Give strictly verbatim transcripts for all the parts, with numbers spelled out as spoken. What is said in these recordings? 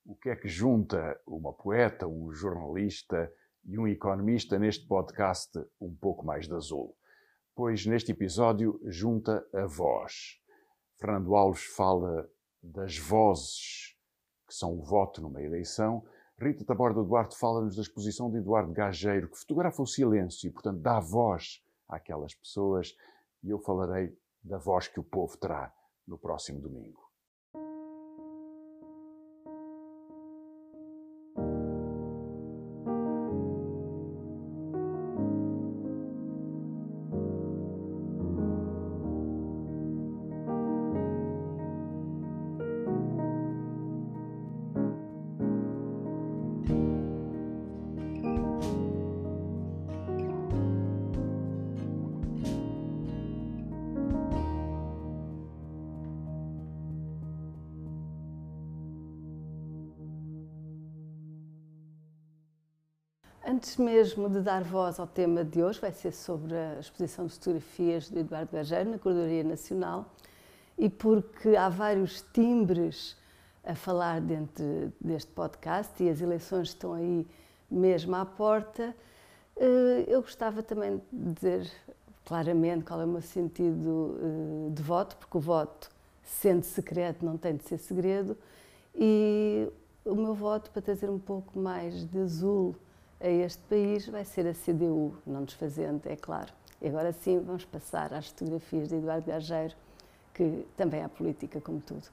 O que é que junta uma poeta, um jornalista e um economista neste podcast Um Pouco Mais de Azul? Pois neste episódio junta a voz. Fernando Alves fala das vozes que são o voto numa eleição. Rita Taborda Duarte fala-nos da exposição de Eduardo Gageiro, que fotografa o silêncio e, portanto, dá voz àquelas pessoas. E eu falarei da voz que o povo terá no próximo domingo. Antes mesmo de dar voz ao tema de hoje, vai ser sobre a exposição de fotografias de Eduardo Gageiro na Curadoria Nacional, e porque há vários timbres a falar dentro deste podcast e as eleições estão aí mesmo à porta, eu gostava também de dizer claramente qual é o meu sentido de voto, porque o voto, sendo secreto, não tem de ser segredo, e o meu voto, para trazer um pouco mais de azul a este país, vai ser a C D U, não desfazendo, é claro. E agora sim, vamos passar às fotografias de Eduardo Gageiro, que também há política como tudo.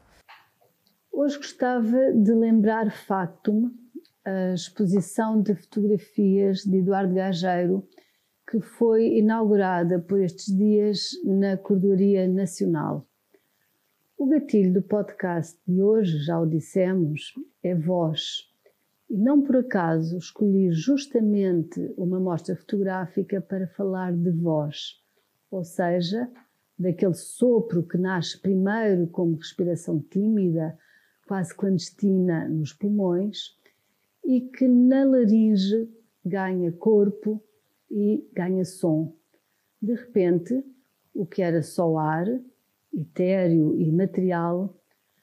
Hoje gostava de lembrar Factum, a exposição de fotografias de Eduardo Gageiro, que foi inaugurada por estes dias na Curadoria Nacional. O gatilho do podcast de hoje, já o dissemos, é voz. E não por acaso escolhi justamente uma mostra fotográfica para falar de voz, ou seja, daquele sopro que nasce primeiro como respiração tímida, quase clandestina nos pulmões, e que na laringe ganha corpo e ganha som. De repente, o que era só ar, etéreo e material,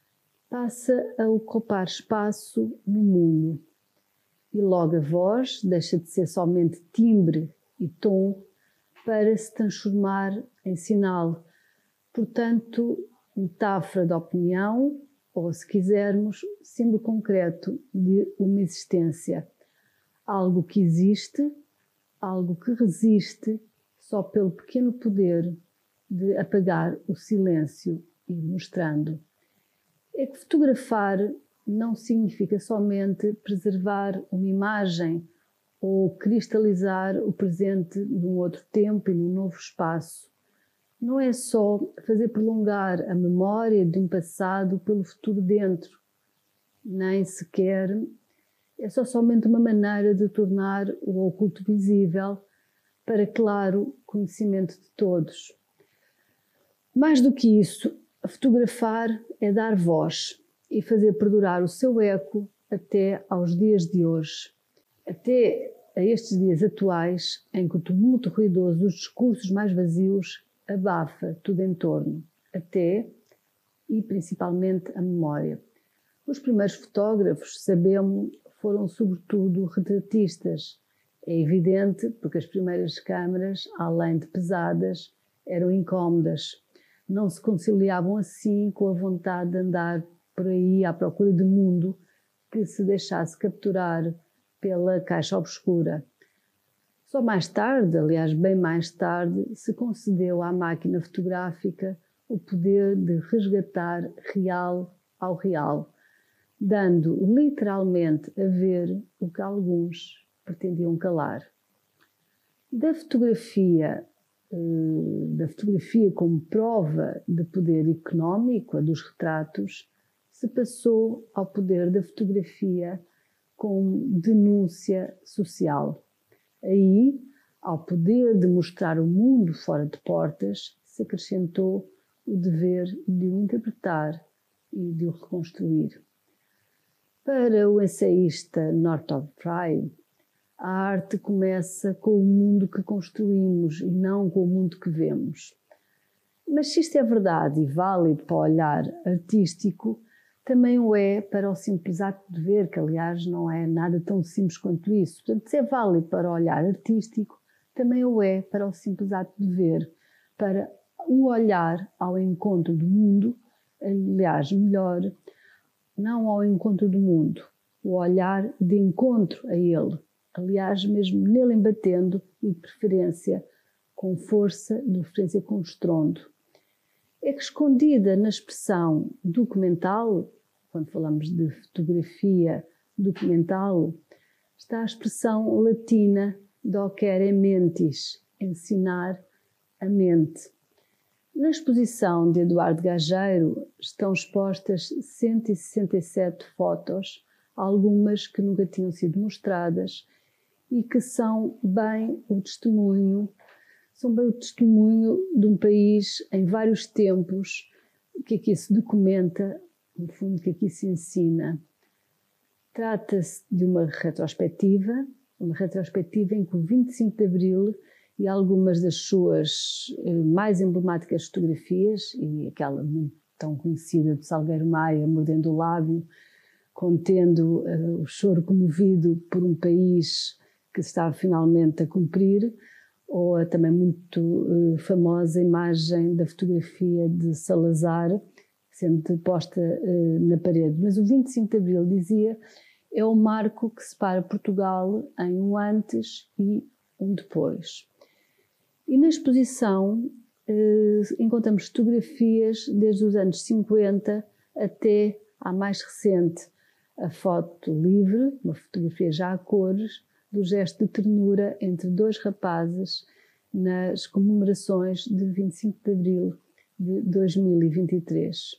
passa a ocupar espaço no mundo. E logo a voz deixa de ser somente timbre e tom para se transformar em sinal. Portanto, metáfora de opinião, ou se quisermos, símbolo concreto de uma existência. Algo que existe, algo que resiste só pelo pequeno poder de apagar o silêncio e mostrando. É que fotografar não significa somente preservar uma imagem ou cristalizar o presente num outro tempo e num novo espaço. Não é só fazer prolongar a memória de um passado pelo futuro dentro, nem sequer é só somente uma maneira de tornar o oculto visível para claro conhecimento de todos. Mais do que isso, fotografar é dar voz e fazer perdurar o seu eco até aos dias de hoje. Até a estes dias atuais, em que o tumulto ruidoso dos discursos mais vazios abafa tudo em torno, até e principalmente a memória. Os primeiros fotógrafos, sabemos, foram sobretudo retratistas. É evidente porque as primeiras câmaras, além de pesadas, eram incómodas. Não se conciliavam assim com a vontade de andar por aí à procura de mundo que se deixasse capturar pela caixa obscura. Só mais tarde, aliás bem mais tarde, se concedeu à máquina fotográfica o poder de resgatar real ao real, dando literalmente a ver o que alguns pretendiam calar. Da fotografia, da fotografia como prova de poder económico, a dos retratos, se passou ao poder da fotografia como denúncia social. Aí, ao poder de mostrar o mundo fora de portas, se acrescentou o dever de o interpretar e de o reconstruir. Para o ensaísta Northrop Frye, a arte começa com o mundo que construímos e não com o mundo que vemos. Mas se isto é verdade e válido para o olhar artístico, também o é para o simples ato de ver, que aliás não é nada tão simples quanto isso. Portanto, se é válido para o olhar artístico, também o é para o simples ato de ver, para o olhar ao encontro do mundo, aliás, melhor, não ao encontro do mundo, o olhar de encontro a ele, aliás, mesmo nele embatendo e de preferência com força, de preferência com estrondo. É que escondida na expressão documental, quando falamos de fotografia documental, está a expressão latina docere mentis, ensinar a mente. Na exposição de Eduardo Gageiro estão expostas cento e sessenta e sete fotos, algumas que nunca tinham sido mostradas e que são bem o testemunho, são bem o testemunho de um país em vários tempos, que aqui se documenta, no fundo, que aqui se ensina. Trata-se de uma retrospectiva, uma retrospectiva em que o vinte e cinco de Abril e algumas das suas mais emblemáticas fotografias, e aquela muito tão conhecida de Salgueiro Maia, Mordendo o Lábio, contendo uh, o choro comovido por um país que estava finalmente a cumprir, ou a também muito uh, famosa imagem da fotografia de Salazar, sendo posta uh, na parede. Mas o vinte e cinco de Abril, dizia, é o marco que separa Portugal em um antes e um depois. E na exposição eh, encontramos fotografias desde os anos cinquenta até à mais recente, a foto livre, uma fotografia já a cores, do gesto de ternura entre dois rapazes nas comemorações de vinte e cinco de Abril de dois mil e vinte e três.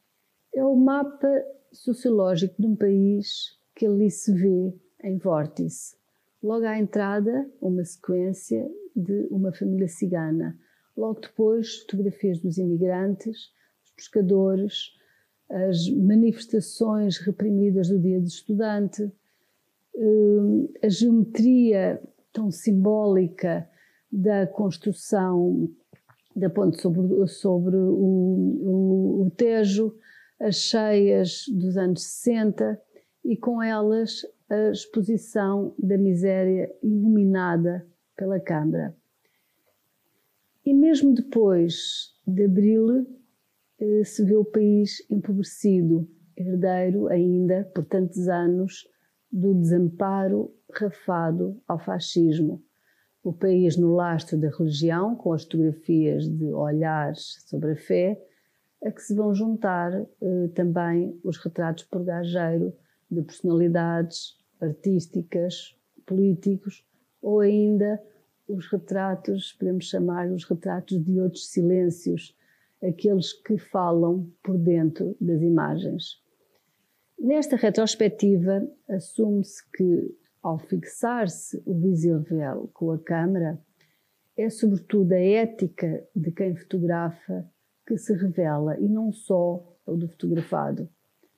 É o mapa sociológico de um país que ali se vê em vórtice. Logo à entrada, uma sequência de uma família cigana. Logo depois, fotografias dos imigrantes, dos pescadores, as manifestações reprimidas do Dia do Estudante, a geometria tão simbólica da construção da ponte sobre, sobre o, o, o Tejo, as cheias dos anos sessenta e com elas a exposição da miséria iluminada pela Câmara. E mesmo depois de Abril se vê o país empobrecido, herdeiro ainda, por tantos anos, do desamparo rafado ao fascismo. O país no lastro da religião, com as fotografias de olhares sobre a fé, a que se vão juntar eh, também os retratos por Gageiro de personalidades artísticas, políticos, ou ainda os retratos, podemos chamar os retratos de outros silêncios, aqueles que falam por dentro das imagens. Nesta retrospectiva, assume-se que, ao fixar-se o visível com a câmara, é sobretudo a ética de quem fotografa que se revela, e não só o do fotografado.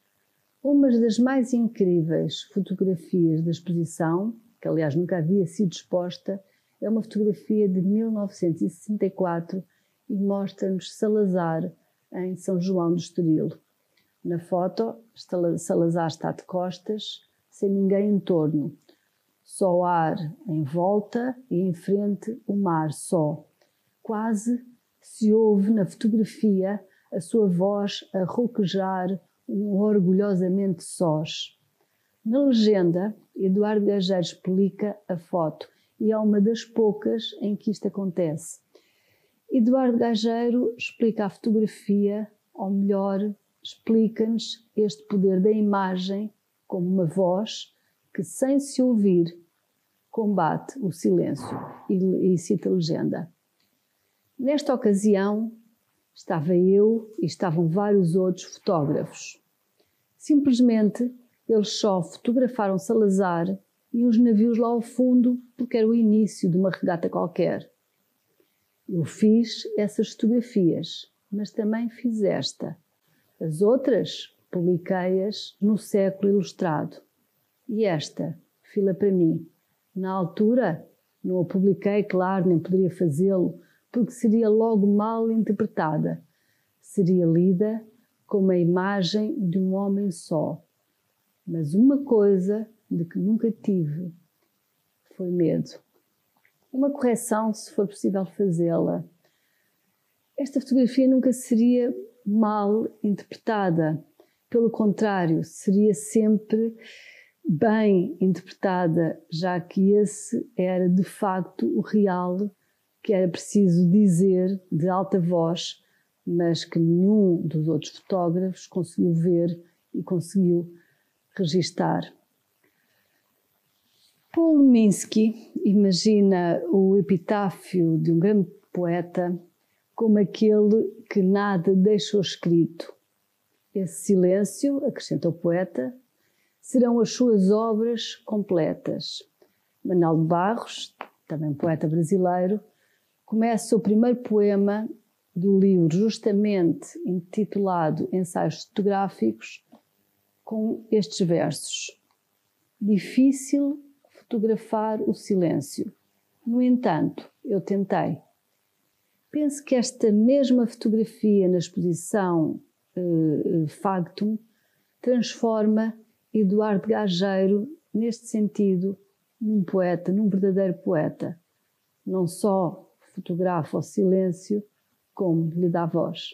Uma das mais incríveis fotografias da exposição, que aliás nunca havia sido exposta, é uma fotografia de mil novecentos e sessenta e quatro e mostra-nos Salazar em São João do Estoril. Na foto, Salazar está de costas, sem ninguém em torno. Só ar em volta e em frente o mar só. Quase se ouve na fotografia a sua voz a rouquejar um orgulhosamente sós. Na legenda, Eduardo Gageiro explica a foto e é uma das poucas em que isto acontece. Eduardo Gageiro explica a fotografia, ou melhor, explica-nos este poder da imagem como uma voz que, sem se ouvir, combate o silêncio, e, e cita a legenda. Nesta ocasião, estava eu e estavam vários outros fotógrafos. Simplesmente, eles só fotografaram Salazar e os navios lá ao fundo porque era o início de uma regata qualquer. Eu fiz essas fotografias, mas também fiz esta. As outras, publiquei-as no Século Ilustrado. E esta, fila para mim. Na altura, não a publiquei, claro, nem poderia fazê-lo, porque seria logo mal interpretada. Seria lida como a imagem de um homem só. Mas uma coisa de que nunca tive foi medo. Uma correção, se for possível fazê-la. Esta fotografia nunca seria mal interpretada. Pelo contrário, seria sempre bem interpretada, já que esse era de facto o real que era preciso dizer de alta voz, mas que nenhum dos outros fotógrafos conseguiu ver e conseguiu registar. Paul Minsky imagina o epitáfio de um grande poeta como aquele que nada deixou escrito. Esse silêncio, acrescenta o poeta, serão as suas obras completas. Manuel de Barros, também poeta brasileiro, começa o primeiro poema do livro justamente intitulado Ensaios Fotográficos com estes versos. Difícil fotografar o silêncio. No entanto, eu tentei. Penso que esta mesma fotografia na exposição uh, Factum transforma Eduardo Gageiro, neste sentido, num poeta, num verdadeiro poeta. Não só fotografa o silêncio, como lhe dá voz.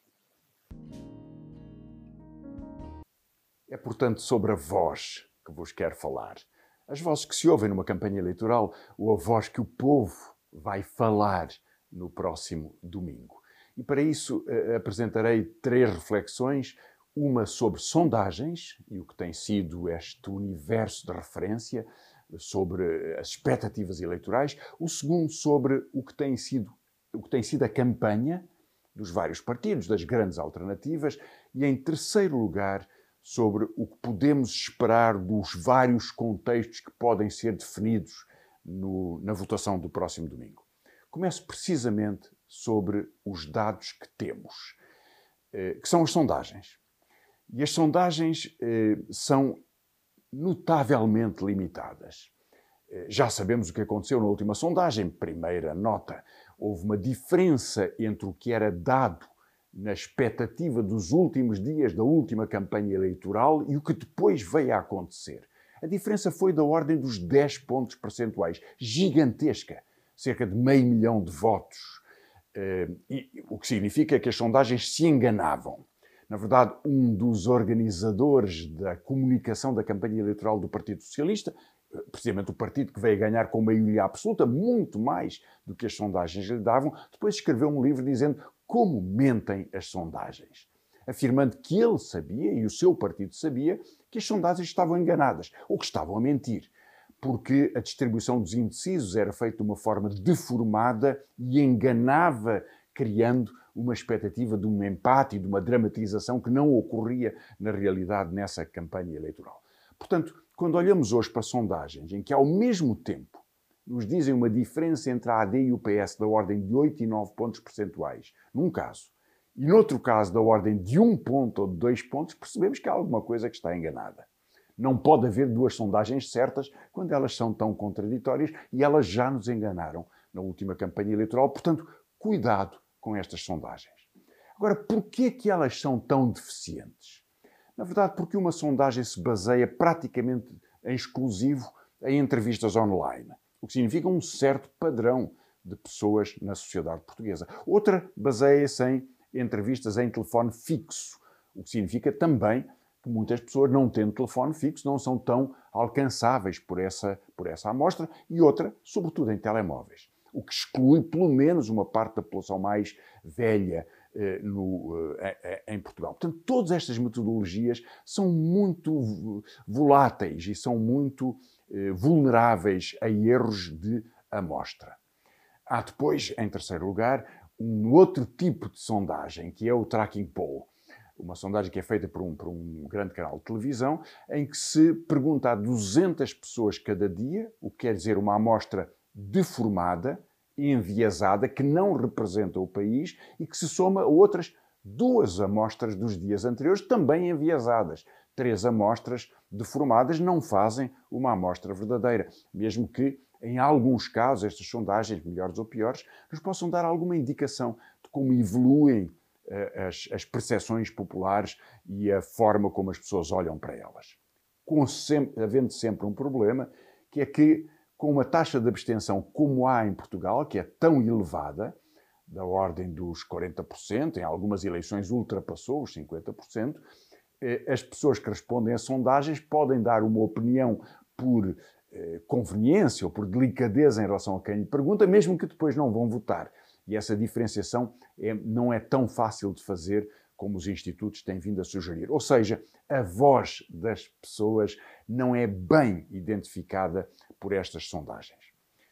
É, portanto, sobre a voz que vos quero falar. As vozes que se ouvem numa campanha eleitoral ou a voz que o povo vai falar no próximo domingo. E para isso eh, apresentarei três reflexões, uma sobre sondagens e o que tem sido este universo de referência sobre as expectativas eleitorais, o segundo sobre o que tem sido, o que tem sido a campanha dos vários partidos, das grandes alternativas, e em terceiro lugar sobre o que podemos esperar dos vários contextos que podem ser definidos no, na votação do próximo domingo. Começo precisamente sobre os dados que temos, eh, que são as sondagens. E as sondagens eh, são notavelmente limitadas. Eh, já sabemos o que aconteceu na última sondagem. Primeira nota, houve uma diferença entre o que era dado na expectativa dos últimos dias da última campanha eleitoral e o que depois veio a acontecer. A diferença foi da ordem dos dez pontos percentuais, gigantesca, cerca de meio milhão de votos, e, o que significa que as sondagens se enganavam. Na verdade, um dos organizadores da comunicação da campanha eleitoral do Partido Socialista, precisamente o partido que veio ganhar com maioria absoluta, muito mais do que as sondagens lhe davam, depois escreveu um livro dizendo como mentem as sondagens, afirmando que ele sabia, e o seu partido sabia, que as sondagens estavam enganadas, ou que estavam a mentir, porque a distribuição dos indecisos era feita de uma forma deformada e enganava, criando uma expectativa de um empate e de uma dramatização que não ocorria na realidade nessa campanha eleitoral. Portanto, quando olhamos hoje para sondagens em que ao mesmo tempo nos dizem uma diferença entre a A D e o P S da ordem de oito e nove pontos percentuais, num caso, e noutro caso da ordem de um ponto ou de dois pontos, percebemos que há alguma coisa que está enganada. Não pode haver duas sondagens certas quando elas são tão contraditórias e elas já nos enganaram na última campanha eleitoral. Portanto, cuidado com estas sondagens. Agora, porquê que elas são tão deficientes? Na verdade, porque uma sondagem se baseia praticamente em exclusivo em entrevistas online, o que significa um certo padrão de pessoas na sociedade portuguesa. Outra baseia-se em entrevistas em telefone fixo, o que significa também que muitas pessoas, não tendo telefone fixo, não são tão alcançáveis por essa, por essa amostra, e outra, sobretudo, em telemóveis, o que exclui pelo menos uma parte da população mais velha eh, no, eh, em Portugal. Portanto, todas estas metodologias são muito voláteis e são muito eh, vulneráveis a erros de amostra. Há depois, em terceiro lugar, um outro tipo de sondagem, que é o tracking poll. Uma sondagem que é feita por um, por um grande canal de televisão, em que se pergunta a duzentas pessoas cada dia, o que quer dizer uma amostra deformada e enviesada, que não representa o país e que se soma a outras duas amostras dos dias anteriores, também enviesadas. Três amostras deformadas não fazem uma amostra verdadeira, mesmo que, em alguns casos, estas sondagens, melhores ou piores, nos possam dar alguma indicação de como evoluem as, as percepções populares e a forma como as pessoas olham para elas. Com sempre, havendo sempre um problema, que é que com uma taxa de abstenção como há em Portugal, que é tão elevada, da ordem dos quarenta por cento, em algumas eleições ultrapassou os cinquenta por cento, as pessoas que respondem a sondagens podem dar uma opinião por eh, conveniência ou por delicadeza em relação a quem lhe pergunta, mesmo que depois não vão votar. E essa diferenciação é, não é tão fácil de fazer como os institutos têm vindo a sugerir. Ou seja, a voz das pessoas não é bem identificada por estas sondagens.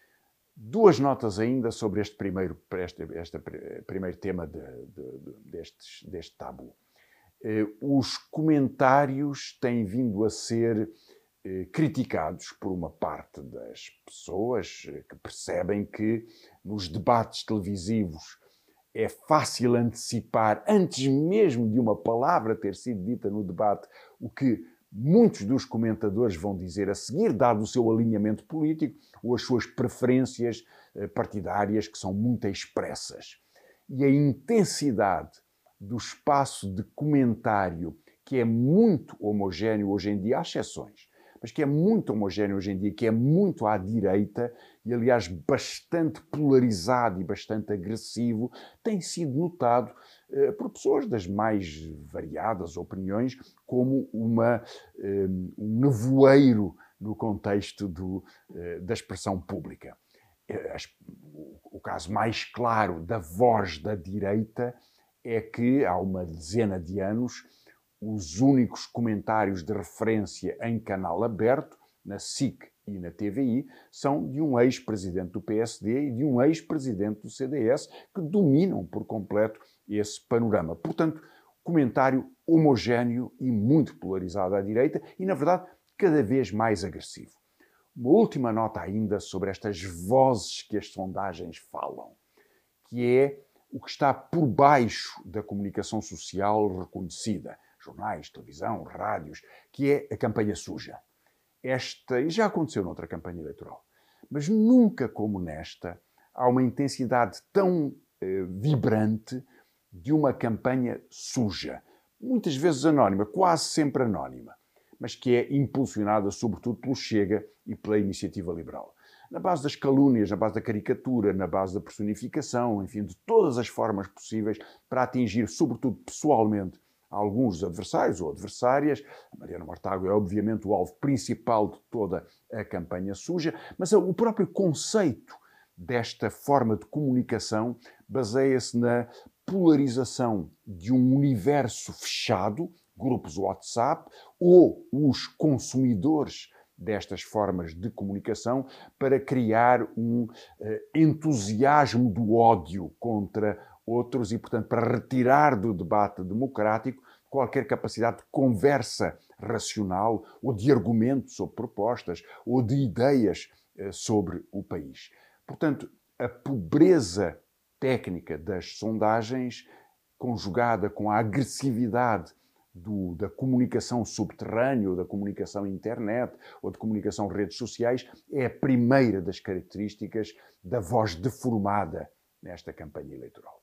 Duas notas ainda sobre este primeiro, este, este primeiro tema de, de, de, destes, deste tabu. Eh, os comentários têm vindo a ser eh, criticados por uma parte das pessoas eh, que percebem que nos debates televisivos é fácil antecipar, antes mesmo de uma palavra ter sido dita no debate, o que muitos dos comentadores vão dizer a seguir, dado o seu alinhamento político ou as suas preferências partidárias, que são muito expressas. E a intensidade do espaço de comentário, que é muito homogéneo hoje em dia, há exceções, mas que é muito homogéneo hoje em dia, que é muito à direita e, aliás, bastante polarizado e bastante agressivo, tem sido notado eh, por pessoas das mais variadas opiniões como uma, eh, um nevoeiro no contexto do, eh, da expressão pública. As, o, o caso mais claro da voz da direita é que, há uma dezena de anos, os únicos comentários de referência em canal aberto, na S I C e na T V I, são de um ex-presidente do P S D e de um ex-presidente do C D S, que dominam por completo esse panorama. Portanto, comentário homogéneo e muito polarizado à direita e, na verdade, cada vez mais agressivo. Uma última nota ainda sobre estas vozes que as sondagens falam, que é o que está por baixo da comunicação social reconhecida, jornais, televisão, rádios, que é a campanha suja. Esta, e já aconteceu noutra campanha eleitoral, mas nunca como nesta há uma intensidade tão eh, vibrante de uma campanha suja, muitas vezes anónima, quase sempre anónima, mas que é impulsionada sobretudo pelo Chega e pela Iniciativa Liberal. Na base das calúnias, na base da caricatura, na base da personificação, enfim, de todas as formas possíveis para atingir, sobretudo pessoalmente, alguns adversários ou adversárias. A Mariana Mortágua é obviamente o alvo principal de toda a campanha suja, mas o próprio conceito desta forma de comunicação baseia-se na polarização de um universo fechado, grupos WhatsApp, ou os consumidores destas formas de comunicação para criar um uh, entusiasmo do ódio contra outros e, portanto, para retirar do debate democrático qualquer capacidade de conversa racional ou de argumento sobre propostas ou de ideias uh, sobre o país. Portanto, a pobreza técnica das sondagens, conjugada com a agressividade Do, da comunicação subterrânea, ou da comunicação internet, ou de comunicação redes sociais, é a primeira das características da voz deformada nesta campanha eleitoral.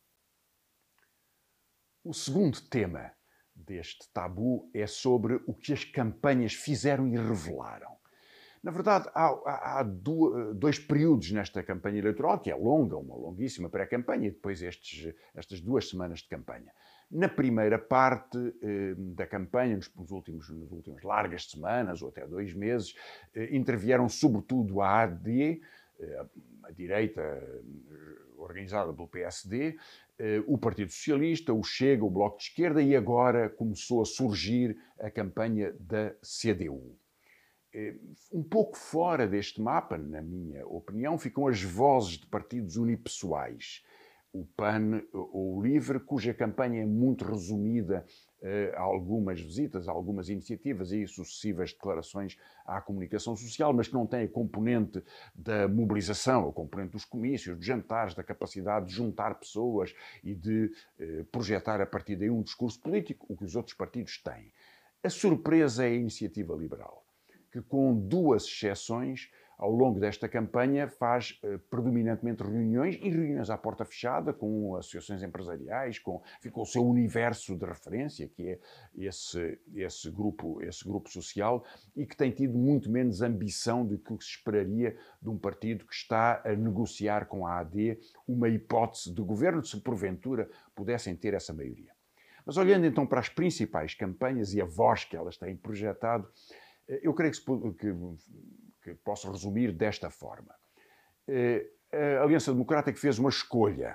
O segundo tema deste tabu é sobre o que as campanhas fizeram e revelaram. Na verdade, há, há, há dois períodos nesta campanha eleitoral, que é longa, uma longuíssima pré-campanha, e depois estes, estas duas semanas de campanha. Na primeira parte eh, da campanha, nos, nos últimos, nas últimas largas semanas, ou até dois meses, eh, intervieram sobretudo a A D, eh, a direita organizada pelo P S D, eh, o Partido Socialista, o Chega, o Bloco de Esquerda, e agora começou a surgir a campanha da C D U. Um pouco fora deste mapa, na minha opinião, ficam as vozes de partidos unipessoais. O P A N ou o LIVRE, cuja campanha é muito resumida a algumas visitas, a algumas iniciativas e sucessivas declarações à comunicação social, mas que não tem a componente da mobilização, a componente dos comícios, dos jantares, da capacidade de juntar pessoas e de eh, projetar a partir daí um discurso político, o que os outros partidos têm. A surpresa é a Iniciativa Liberal, que com duas exceções, ao longo desta campanha, faz eh, predominantemente reuniões e reuniões à porta fechada com associações empresariais, com, enfim, com o seu universo de referência, que é esse, esse, grupo, esse grupo social, e que tem tido muito menos ambição do que se esperaria de um partido que está a negociar com a A D uma hipótese de governo, se porventura pudessem ter essa maioria. Mas olhando então para as principais campanhas e a voz que elas têm projetado, eu creio que, se, que, que posso resumir desta forma. A Aliança Democrática fez uma escolha,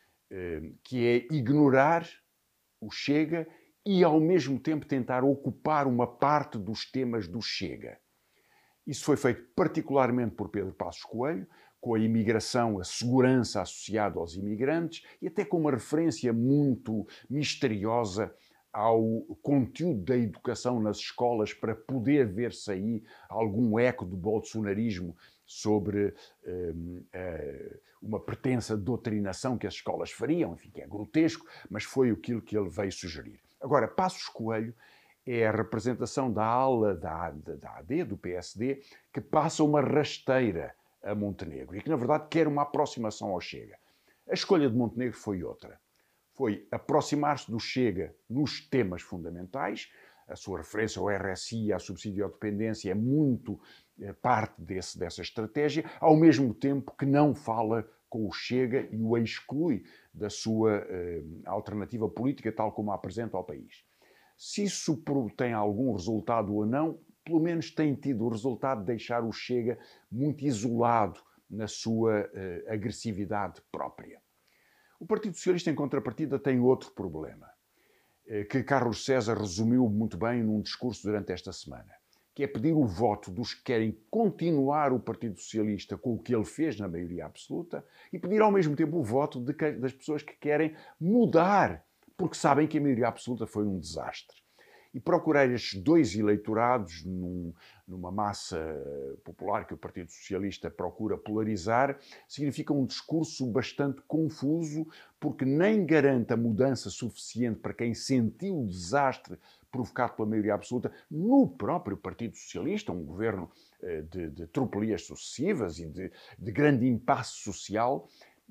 que é ignorar o Chega e, ao mesmo tempo, tentar ocupar uma parte dos temas do Chega. Isso foi feito particularmente por Pedro Passos Coelho, com a imigração, a segurança associada aos imigrantes e até com uma referência muito misteriosa ao conteúdo da educação nas escolas para poder ver-se aí algum eco do bolsonarismo sobre um, uh, uma pretensa doutrinação que as escolas fariam, enfim, que é grotesco, mas foi aquilo que ele veio sugerir. Agora, Passos Coelho é a representação da ala da, da A D, do P S D, que passa uma rasteira a Montenegro e que, na verdade, quer uma aproximação ao Chega. A escolha de Montenegro foi outra. Foi aproximar-se do Chega nos temas fundamentais. A sua referência ao R S I, à subsídio à dependência, é muito é, parte desse, dessa estratégia, ao mesmo tempo que não fala com o Chega e o exclui da sua eh, alternativa política, tal como a apresenta ao país. Se isso tem algum resultado ou não, pelo menos tem tido o resultado de deixar o Chega muito isolado na sua eh, agressividade própria. O Partido Socialista, em contrapartida, tem outro problema, eh, que Carlos César resumiu muito bem num discurso durante esta semana, que é pedir o voto dos que querem continuar o Partido Socialista com o que ele fez na maioria absoluta e pedir ao mesmo tempo o voto de que, das pessoas que querem mudar, porque sabem que a maioria absoluta foi um desastre. E procurar estes dois eleitorados num, numa massa popular que o Partido Socialista procura polarizar significa um discurso bastante confuso, porque nem garante a mudança suficiente para quem sentiu o desastre provocado pela maioria absoluta no próprio Partido Socialista, um governo de, de tropelias sucessivas e de, de grande impasse social,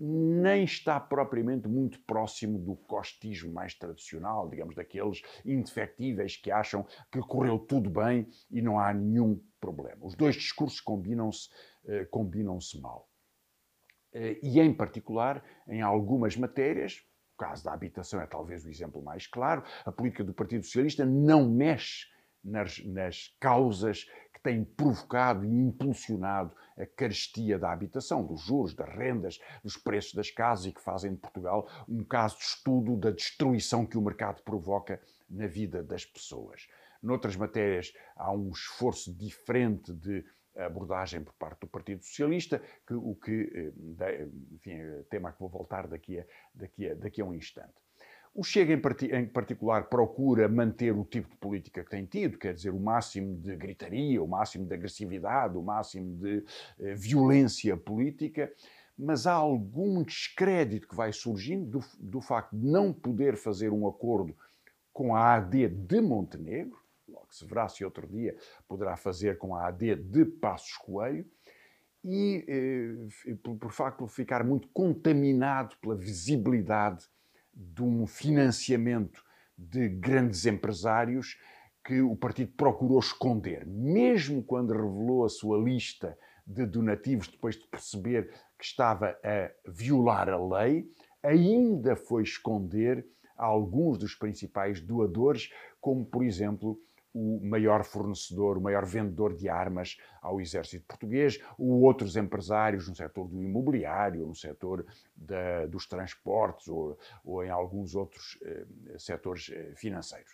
nem está propriamente muito próximo do costismo mais tradicional, digamos, daqueles indefectíveis que acham que correu tudo bem e não há nenhum problema. Os dois discursos combinam-se, eh, combinam-se mal. Eh, e, em particular, em algumas matérias, o caso da habitação é talvez o exemplo mais claro, a política do Partido Socialista não mexe nas, nas causas que têm provocado e impulsionado a carestia da habitação, dos juros, das rendas, dos preços das casas e que fazem de Portugal um caso de estudo da destruição que o mercado provoca na vida das pessoas. Noutras matérias há um esforço diferente de abordagem por parte do Partido Socialista, que, o que, enfim, é tema a que vou voltar daqui a, daqui a, daqui a um instante. O Chega, em, part em particular, procura manter o tipo de política que tem tido, quer dizer, o máximo de gritaria, o máximo de agressividade, o máximo de eh, violência política, mas há algum descrédito que vai surgindo do, do facto de não poder fazer um acordo com a A D de Montenegro, logo se verá se outro dia poderá fazer com a A D de Passos Coelho, e eh, por, por facto de ficar muito contaminado pela visibilidade de um financiamento de grandes empresários que o partido procurou esconder. Mesmo quando revelou a sua lista de donativos, depois de perceber que estava a violar a lei, ainda foi esconder alguns dos principais doadores, como, por exemplo, o maior fornecedor, o maior vendedor de armas ao exército português, ou outros empresários no setor do imobiliário, no setor da, dos transportes ou, ou em alguns outros eh, setores eh, financeiros.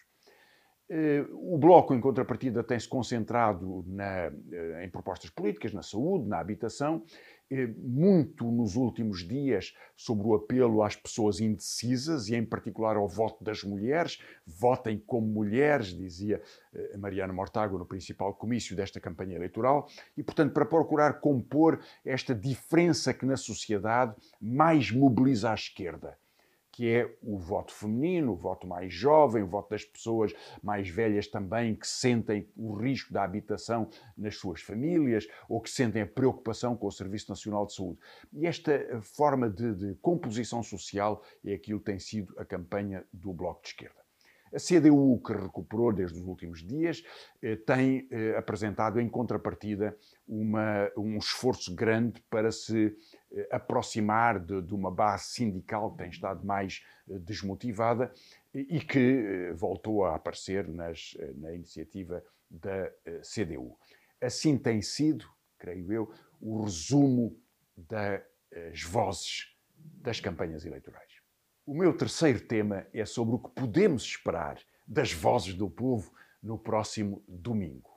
Eh, o Bloco, em contrapartida, tem-se concentrado na, eh, em propostas políticas, na saúde, na habitação, eh, muito nos últimos dias sobre o apelo às pessoas indecisas e, em particular, ao voto das mulheres. Votem como mulheres, dizia eh, Mariana Mortágua no principal comício desta campanha eleitoral, e, portanto, para procurar compor esta diferença que na sociedade mais mobiliza a esquerda, que é o voto feminino, o voto mais jovem, o voto das pessoas mais velhas também, que sentem o risco da habitação nas suas famílias ou que sentem a preocupação com o Serviço Nacional de Saúde. E esta forma de, de composição social é aquilo que tem sido a campanha do Bloco de Esquerda. A C D U, que recuperou desde os últimos dias, tem apresentado em contrapartida uma, um esforço grande para se aproximar de, de uma base sindical que tem estado mais desmotivada e que voltou a aparecer nas, na iniciativa da C D U. Assim tem sido, creio eu, o resumo das vozes das campanhas eleitorais. O meu terceiro tema é sobre o que podemos esperar das vozes do povo no próximo domingo.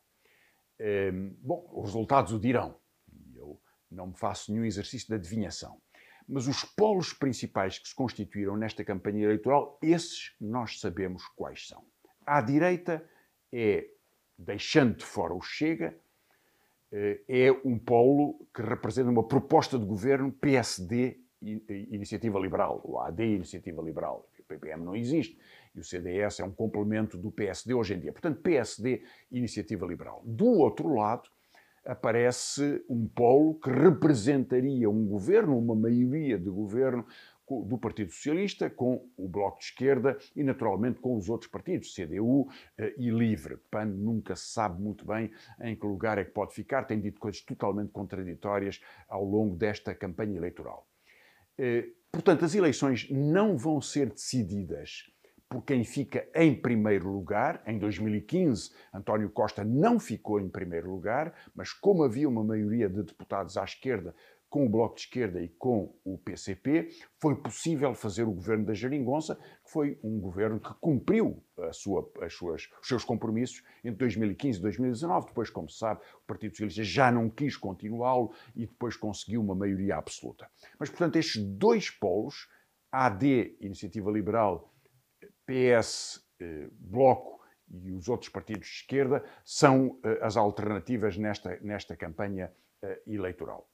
Bom, os resultados o dirão. Eu não me faço nenhum exercício de adivinhação. Mas os polos principais que se constituíram nesta campanha eleitoral, esses nós sabemos quais são. À direita é, deixando de fora o Chega, é um polo que representa uma proposta de governo P S D Iniciativa Liberal, o A D Iniciativa Liberal. O P P M não existe e o C D S é um complemento do P S D hoje em dia. Portanto, P S D Iniciativa Liberal. Do outro lado, aparece um polo que representaria um governo, uma maioria de governo do Partido Socialista, com o Bloco de Esquerda e, naturalmente, com os outros partidos, C D U e LIVRE. P A N nunca se sabe muito bem em que lugar é que pode ficar, tem dito coisas totalmente contraditórias ao longo desta campanha eleitoral. Portanto, as eleições não vão ser decididas por quem fica em primeiro lugar. Em dois mil e quinze, António Costa não ficou em primeiro lugar, mas como havia uma maioria de deputados à esquerda, com o Bloco de Esquerda e com o P C P, foi possível fazer o governo da Geringonça, que foi um governo que cumpriu a sua, as suas, os seus compromissos entre dois mil e quinze e dois mil e dezanove. Depois, como se sabe, o Partido Socialista já não quis continuá-lo e depois conseguiu uma maioria absoluta. Mas, portanto, estes dois polos, A D, Iniciativa Liberal, P S, eh, Bloco e os outros partidos de esquerda, são eh, as alternativas nesta, nesta campanha eh, eleitoral.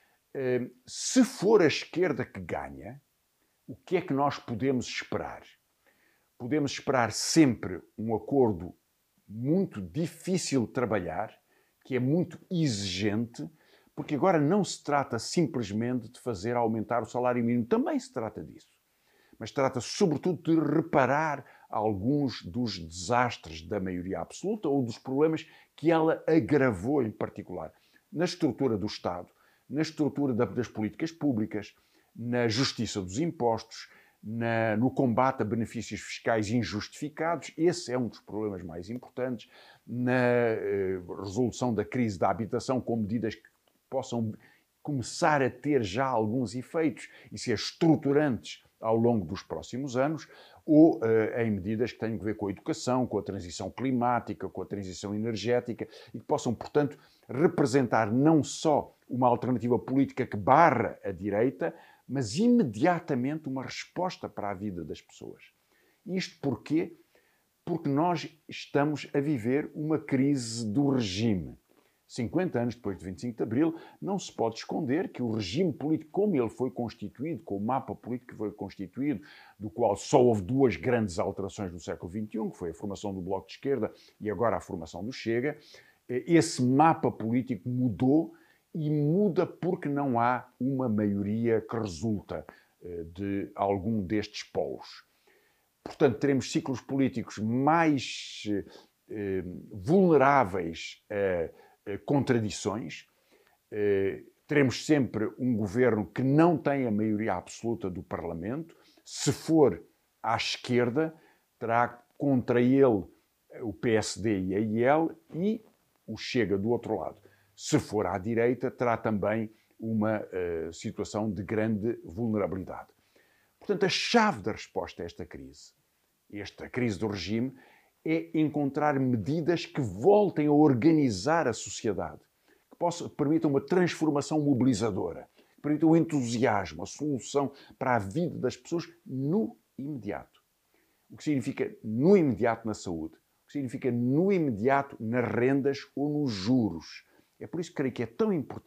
Se for a esquerda que ganha, o que é que nós podemos esperar? Podemos esperar sempre um acordo muito difícil de trabalhar, que é muito exigente, porque agora não se trata simplesmente de fazer aumentar o salário mínimo, também se trata disso. Mas trata-se sobretudo de reparar alguns dos desastres da maioria absoluta ou dos problemas que ela agravou em particular na estrutura do Estado, na estrutura das políticas públicas, na justiça dos impostos, na, no combate a benefícios fiscais injustificados. Esse é um dos problemas mais importantes. Na eh, resolução da crise da habitação com medidas que possam começar a ter já alguns efeitos e ser estruturantes ao longo dos próximos anos, ou uh, em medidas que tenham a ver com a educação, com a transição climática, com a transição energética e que possam, portanto, representar não só uma alternativa política que barra a direita, mas imediatamente uma resposta para a vida das pessoas. Isto porquê? Porque nós estamos a viver uma crise do regime. cinquenta anos depois de vinte e cinco de Abril, não se pode esconder que o regime político, como ele foi constituído, com o mapa político que foi constituído, do qual só houve duas grandes alterações no século vinte e um, que foi a formação do Bloco de Esquerda e agora a formação do Chega, esse mapa político mudou e muda porque não há uma maioria que resulta de algum destes polos. Portanto, teremos ciclos políticos mais eh, vulneráveis a contradições. Eh, teremos sempre um governo que não tem a maioria absoluta do Parlamento. Se for à esquerda, terá contra ele o P S D e a I L e o Chega do outro lado. Se for à direita, terá também uma uh, situação de grande vulnerabilidade. Portanto, a chave da resposta a esta crise, esta crise do regime, é encontrar medidas que voltem a organizar a sociedade, que possa, permitam uma transformação mobilizadora, que permitam o entusiasmo, a solução para a vida das pessoas no imediato. O que significa no imediato na saúde, o que significa no imediato nas rendas ou nos juros. É por isso que creio que é tão importante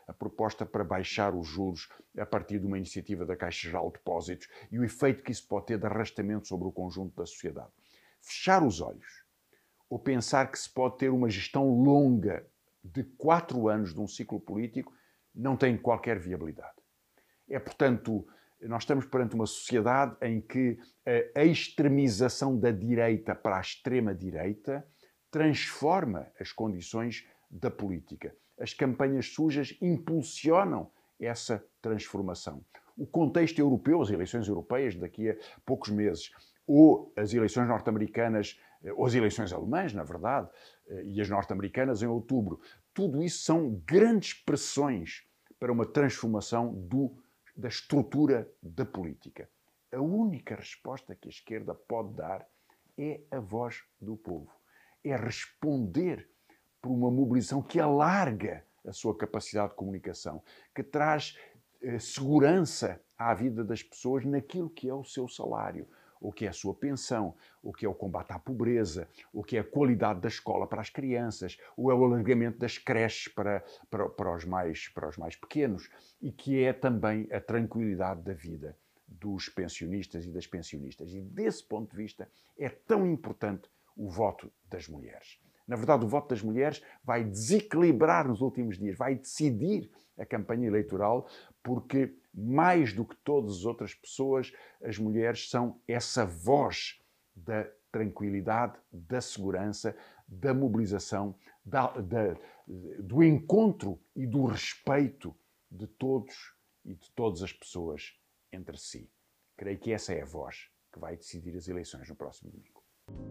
a proposta para baixar os juros a partir de uma iniciativa da Caixa Geral de Depósitos e o efeito que isso pode ter de arrastamento sobre o conjunto da sociedade. Fechar os olhos ou pensar que se pode ter uma gestão longa de quatro anos de um ciclo político não tem qualquer viabilidade. É, portanto, nós estamos perante uma sociedade em que a extremização da direita para a extrema-direita transforma as condições da política. As campanhas sujas impulsionam essa transformação. O contexto europeu, as eleições europeias daqui a poucos meses, ou as eleições norte-americanas, ou as eleições alemãs, na verdade, e as norte-americanas em outubro, tudo isso são grandes pressões para uma transformação do, da estrutura da política. A única resposta que a esquerda pode dar é a voz do povo. É responder por uma mobilização que alarga a sua capacidade de comunicação, que traz eh, segurança à vida das pessoas naquilo que é o seu salário, o que é a sua pensão, o que é o combate à pobreza, o que é a qualidade da escola para as crianças, ou é o alargamento das creches para, para, para, os mais, para os mais pequenos, e que é também a tranquilidade da vida dos pensionistas e das pensionistas. E desse ponto de vista é tão importante o voto das mulheres. Na verdade, o voto das mulheres vai desequilibrar nos últimos dias, vai decidir a campanha eleitoral, porque mais do que todas as outras pessoas, as mulheres são essa voz da tranquilidade, da segurança, da mobilização, da, da, do encontro e do respeito de todos e de todas as pessoas entre si. Creio que essa é a voz que vai decidir as eleições no próximo domingo.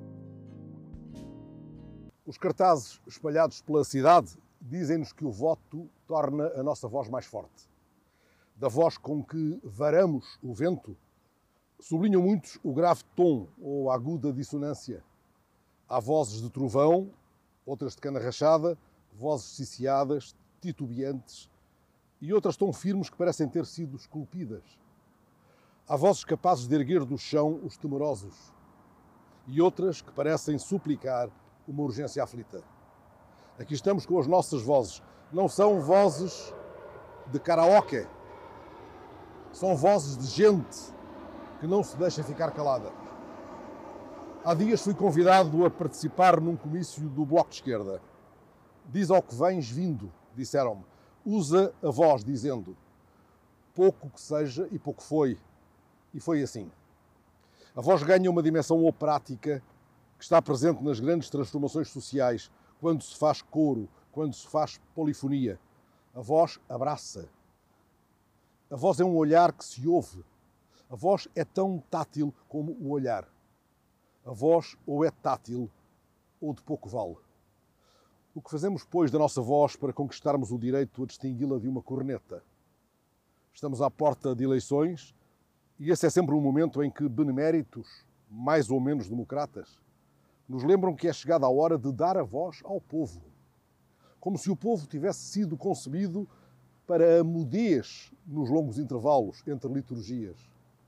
Os cartazes espalhados pela cidade dizem-nos que o voto torna a nossa voz mais forte. Da voz com que varamos o vento, sublinham muitos o grave tom ou a aguda dissonância. Há vozes de trovão, outras de cana rachada, vozes ciciadas, titubeantes e outras tão firmes que parecem ter sido esculpidas. Há vozes capazes de erguer do chão os temerosos e outras que parecem suplicar uma urgência aflita. Aqui estamos com as nossas vozes. Não são vozes de karaoke. São vozes de gente que não se deixa ficar calada. Há dias fui convidado a participar num comício do Bloco de Esquerda. Diz ao que vens vindo, disseram-me. Usa a voz dizendo pouco que seja e pouco foi. E foi assim. A voz ganha uma dimensão operática que está presente nas grandes transformações sociais, quando se faz coro, quando se faz polifonia. A voz abraça. A voz é um olhar que se ouve. A voz é tão tátil como o olhar. A voz ou é tátil ou de pouco vale. O que fazemos, pois, da nossa voz para conquistarmos o direito a distingui-la de uma corneta? Estamos à porta de eleições e esse é sempre um momento em que beneméritos, mais ou menos democratas, nos lembram que é chegada a hora de dar a voz ao povo. Como se o povo tivesse sido concebido para a mudez nos longos intervalos entre liturgias.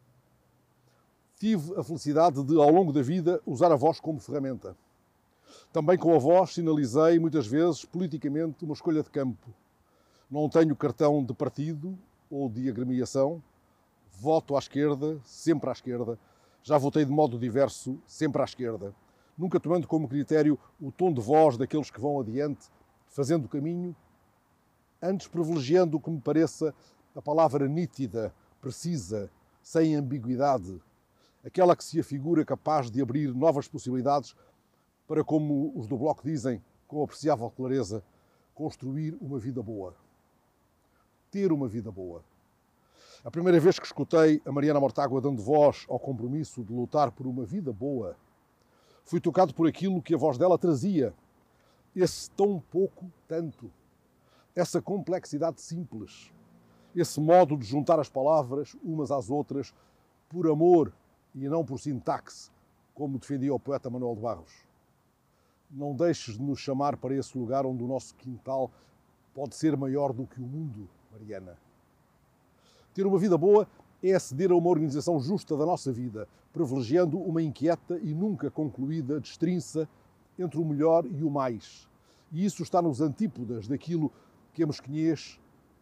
Tive a felicidade de, ao longo da vida, usar a voz como ferramenta. Também com a voz sinalizei, muitas vezes, politicamente, uma escolha de campo. Não tenho cartão de partido ou de agremiação. Voto à esquerda, sempre à esquerda. Já votei de modo diverso, sempre à esquerda. Nunca tomando como critério o tom de voz daqueles que vão adiante, fazendo o caminho, antes privilegiando o que me pareça a palavra nítida, precisa, sem ambiguidade, aquela que se afigura capaz de abrir novas possibilidades para, como os do Bloco dizem, com apreciável clareza, construir uma vida boa. Ter uma vida boa. A primeira vez que escutei a Mariana Mortágua dando voz ao compromisso de lutar por uma vida boa, fui tocado por aquilo que a voz dela trazia. Esse tão pouco tanto. Essa complexidade simples. Esse modo de juntar as palavras umas às outras por amor e não por sintaxe, como defendia o poeta Manuel de Barros. Não deixes de nos chamar para esse lugar onde o nosso quintal pode ser maior do que o mundo, Mariana. Ter uma vida boa é aceder a uma organização justa da nossa vida, privilegiando uma inquieta e nunca concluída destrinça entre o melhor e o mais. E isso está nos antípodas daquilo que a mesquinhez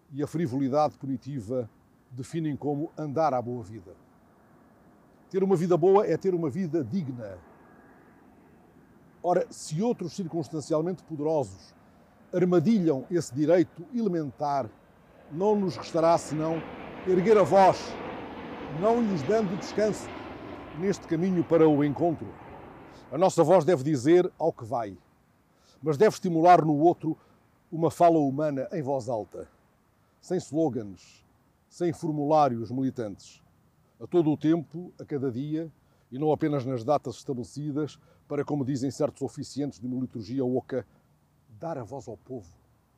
e a frivolidade punitiva definem como andar à boa vida. Ter uma vida boa é ter uma vida digna. Ora, se outros circunstancialmente poderosos armadilham esse direito elementar, não nos restará senão erguer a voz, não lhes dando descanso neste caminho para o encontro. A nossa voz deve dizer ao que vai, mas deve estimular no outro uma fala humana em voz alta, sem slogans, sem formulários militantes, a todo o tempo, a cada dia, e não apenas nas datas estabelecidas, para, como dizem certos oficiantes de uma liturgia oca, dar a voz ao povo.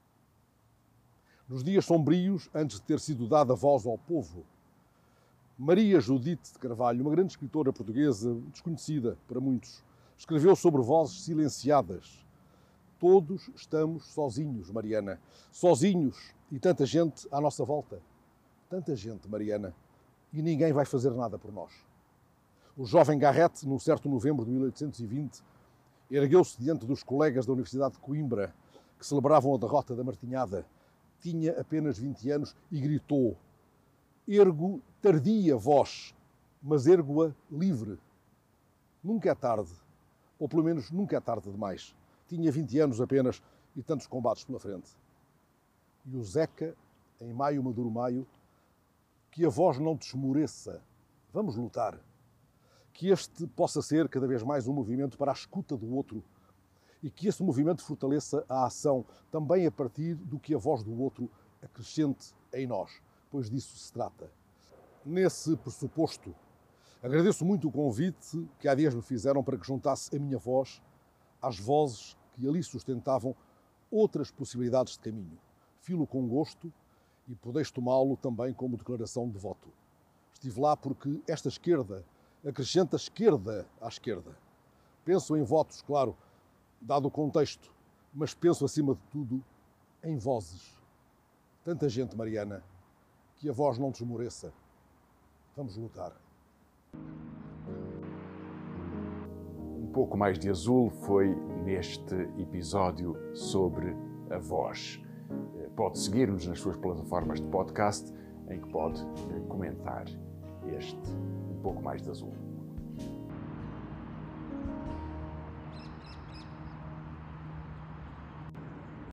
Nos dias sombrios, antes de ter sido dada a voz ao povo, Maria Judite de Carvalho, uma grande escritora portuguesa, desconhecida para muitos, escreveu sobre vozes silenciadas. Todos estamos sozinhos, Mariana. Sozinhos e tanta gente à nossa volta. Tanta gente, Mariana. E ninguém vai fazer nada por nós. O jovem Garrett, num certo novembro de mil oitocentos e vinte, ergueu-se diante dos colegas da Universidade de Coimbra, que celebravam a derrota da Martinhada. Tinha apenas vinte anos e gritou: ergo tardia voz, mas ergo-a livre. Nunca é tarde, ou pelo menos nunca é tarde demais. Tinha vinte anos apenas e tantos combates pela frente. E o Zeca, em Maio Maduro Maio, que a voz não te esmoreça. Vamos lutar. Que este possa ser cada vez mais um movimento para a escuta do outro e que esse movimento fortaleça a ação também a partir do que a voz do outro acrescente em nós, pois disso se trata. Nesse pressuposto, agradeço muito o convite que há dias me fizeram para que juntasse a minha voz às vozes que ali sustentavam outras possibilidades de caminho. Filo com gosto e podeis tomá-lo também como declaração de voto. Estive lá porque esta esquerda acrescenta esquerda à esquerda. Penso em votos, claro, dado o contexto, mas penso acima de tudo em vozes. Tanta gente, Mariana, que a voz não desmoreça. Vamos lutar. Um pouco mais de azul foi neste episódio sobre a voz. Pode seguir-nos nas suas plataformas de podcast, em que pode comentar este Um Pouco Mais de Azul.